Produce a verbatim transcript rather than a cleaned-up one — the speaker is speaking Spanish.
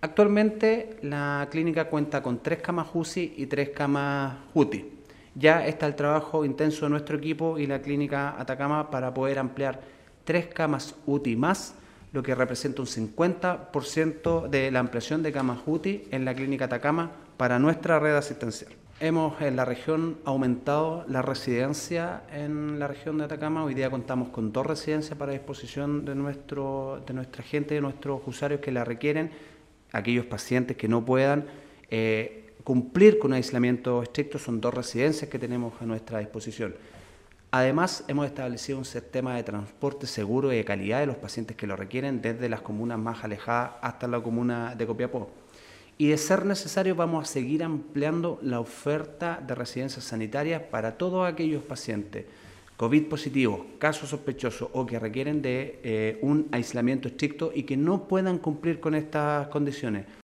Actualmente la clínica cuenta con tres camas U C I y tres camas U T I. Ya está el trabajo intenso de nuestro equipo y la clínica Atacama para poder ampliar tres camas U T I más, lo que representa un cincuenta por ciento de la ampliación de camas U T I en la clínica Atacama para nuestra red asistencial. Hemos en la región aumentado la residencia en la región de Atacama. Hoy día contamos con dos residencias para disposición de, nuestro, de nuestra gente, de nuestros usuarios que la requieren, aquellos pacientes que no puedan eh, cumplir con un aislamiento estricto. Son dos residencias que tenemos a nuestra disposición. Además, hemos establecido un sistema de transporte seguro y de calidad de los pacientes que lo requieren desde las comunas más alejadas hasta la comuna de Copiapó. Y de ser necesario vamos a seguir ampliando la oferta de residencias sanitarias para todos aquellos pacientes COVID positivos, casos sospechosos o que requieren de eh, un aislamiento estricto y que no puedan cumplir con estas condiciones.